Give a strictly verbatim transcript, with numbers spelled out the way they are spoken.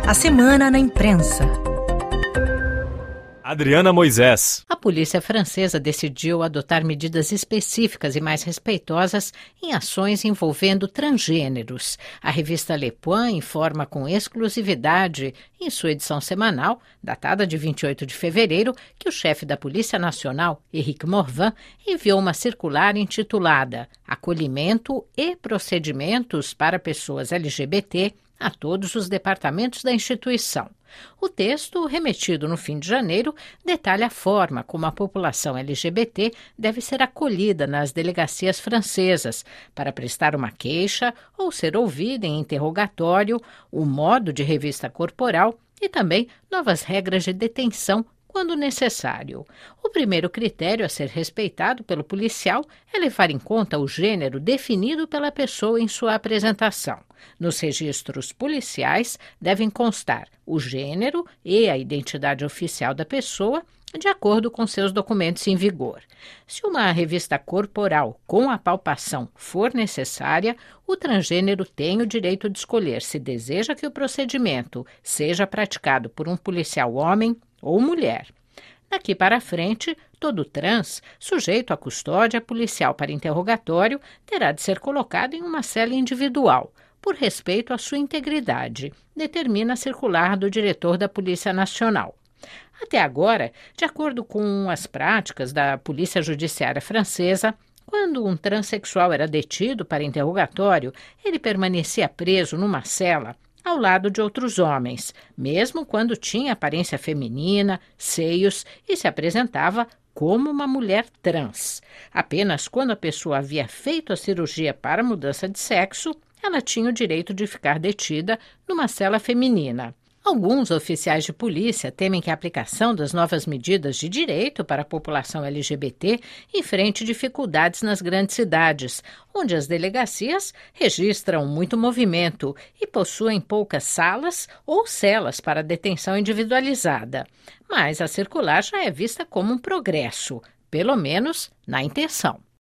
A semana na imprensa. Adriana Moisés. A polícia francesa decidiu adotar medidas específicas e mais respeitosas em ações envolvendo transgêneros. A revista Le Point informa com exclusividade, em sua edição semanal, datada de vinte e oito de fevereiro, que o chefe da Polícia Nacional, Éric Morvan, enviou uma circular intitulada Acolhimento e Procedimentos para Pessoas L G B T a todos os departamentos da instituição. O texto, remetido no fim de janeiro, detalha a forma como a população L G B T deve ser acolhida nas delegacias francesas para prestar uma queixa ou ser ouvida em interrogatório, o modo de revista corporal e também novas regras de detenção quando necessário. O primeiro critério a ser respeitado pelo policial é levar em conta o gênero definido pela pessoa em sua apresentação. Nos registros policiais devem constar o gênero e a identidade oficial da pessoa, de acordo com seus documentos em vigor. Se uma revista corporal com a palpação for necessária, o transgênero tem o direito de escolher se deseja que o procedimento seja praticado por um policial homem ou mulher. Daqui para frente, todo trans, sujeito à custódia policial para interrogatório, terá de ser colocado em uma cela individual, por respeito à sua integridade, determina a circular do diretor da Polícia Nacional. Até agora, de acordo com as práticas da Polícia Judiciária Francesa, quando um transexual era detido para interrogatório, ele permanecia preso numa cela ao lado de outros homens, mesmo quando tinha aparência feminina, seios e se apresentava como uma mulher trans. Apenas quando a pessoa havia feito a cirurgia para mudança de sexo, ela tinha o direito de ficar detida numa cela feminina. Alguns oficiais de polícia temem que a aplicação das novas medidas de direito para a população L G B T enfrente dificuldades nas grandes cidades, onde as delegacias registram muito movimento e possuem poucas salas ou celas para detenção individualizada. Mas a circular já é vista como um progresso, pelo menos na intenção.